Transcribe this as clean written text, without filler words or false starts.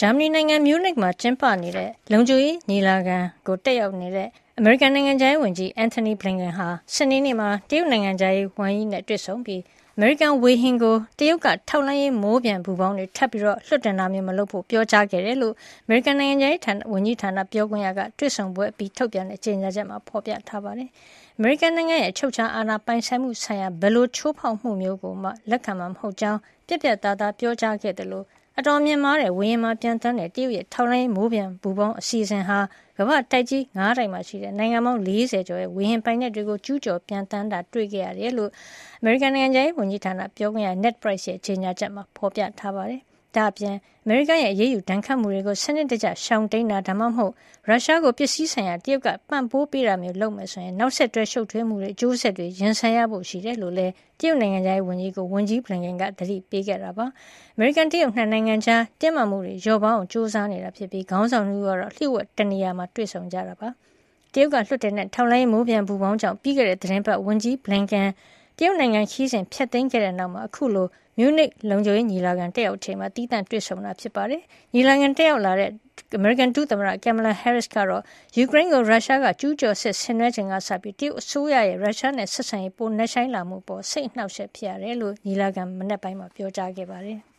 ဂျာမနီနိုင်ငံမြူးနစ်မှာကျင်းပနေတဲ့လုံခြုံရေးညီလာခံကိုတက်ရောက်နေတဲ့အမေရိကန်နိုင်ငံခြားရေးဝန်ကြီးအန်ထိုနီဘလင်ကန်ဟာစနေနေ့မှာတရုတ်နိုင်ငံခြားရေးဝန်ကြီးနဲ့တွေ့ဆုံပြီးအမေရိကန်ဝေဟင်ကိုတရုတ်ကထောက်လှမ်းရေးမိုးပျံပူပေါင်းတွေထပ်ပြီးလွှတ်တင်တာမျိုးမလုပ်ဖို့ပြောကြားခဲ့တယ်လို့အမေရိကန်နိုင်ငံခြားရေးဝန်ကြီးဌာနပြောခွင့်ရကတွေ့ဆုံပွဲအပြီးထုတ်ပြန်တဲ့ကြေညာချက်မှာဖော်ပြထားပါတယ်။အမေရိကန်နိုင်ငံရဲ့အချုပ်အခြာအာဏာပိုင်ဆိုင်မှုဆိုင်ရာဘယ်လိုချိုးဖောက်မှုမျိုးကိုမှလက်ခံမှာမဟုတ်ကြောင်းပြတ်ပြတ်သားသားပြောကြားခဲ့တယ်လို့အတော်မြင့်မားတဲ့ဝေဟင်မှာပြန်တန်းတဲ့တရုတ်ရဲ့ထောက်လှမ်းရေးမိုးပျံပူပေါင်းအစီအစဉ်ဟာကမ္ဘာတိုက်ကြီး9တိုက်မှာရှိတဲ့နိုင်ငံပေါင်း40ကျော်ရဲ့ဝေဟင်ပိုင်နက်တွေကိုကျူးကျော်ပြန်တန်းတာတွေ့ခဲ့ရတယ်လို့အမေရိကန်နိုင်ငံခြားရေးဝန်ကြီးဌာနပြောခွင့်ရ Ned Price ရဲ့ကြေညာချက်မှာဖော်ပြထားပါတယ်။ဒါ့အပြင်အမေရိကန်ရဲ့အရေးယူဒဏ်ခတ်မှုတွေကိုစနစ်တကျရှောင်တိန်တာဒါမှမဟုတ်ရုရှားကိုပစ္စည်းဆိုင်ရာတရုတ်ကပံ့ပိုးပေးတာမျိုးလုပ်မယ်ဆိုရင်နောက်ဆက်တွဲရှုပ်ထွေးမှုတွေအကျိုးဆက်တွေရင်ဆိုင်ရဖို့ရှိတယ်လို့လည်းတရုတ်နိုင်ငံခြားရေးဝန်ကြီးကိုဝန်ကြီးဘလင်ကန်ကသတိပေးခဲ့တာပါ။အမေရိကန်တရုတ်နှစ်နိုင်ငံကြားတင်းမာမှုတွေလျော့ပါအောင်စူးစမ်းနေတာဖြစ်ပြီးခေါင်းဆောင်တို့ကတော့လျှို့ဝှက်တနေရာမှာတွေ့ဆုံကြတာပါ။တရုတ်ကလွှတ်တင်တဲ့ထောက်လှမ်းရေးမိုးပျံပူပေါင်းကြောင့်ပြီးခဲ့တဲ့သတင်းပတ်ဝန်ကြီးဘလင်ကန်တရုတ်နိုင်ငံခီးစဉ်ဖျက်သိမ်းခဲ့တဲ့နောက်မှာအခုလိုမြူးနစ်လုံခြုံရေးညီလာခံတက်ရောက်ချိန်မှာတီးတန့်တွေ့ဆုံတာဖြစ်ပါတယ်။ညီလာခံတက်ရောက်လာတဲ့အမေရိကန်ဒုသမ္မတကင်မလာဟဲရစ်ကတော့ယူကရိန်းကိုရုရှားကကျူးကျော်စစ်ဆင်နွှဲချိန်ကစပြီးတရုတ်အစိုးရရဲ့ရုရှားနဲ့ဆက်ဆံရေးပိုနက်ရှိုင်းလာမှုပေါ်စိတ်အနှောက်အယှက်ဖြစ်ရတယ်လို့ညီလာခံမနက်ပိုင်းမှာပြောကြားခဲ့ပါတယ်။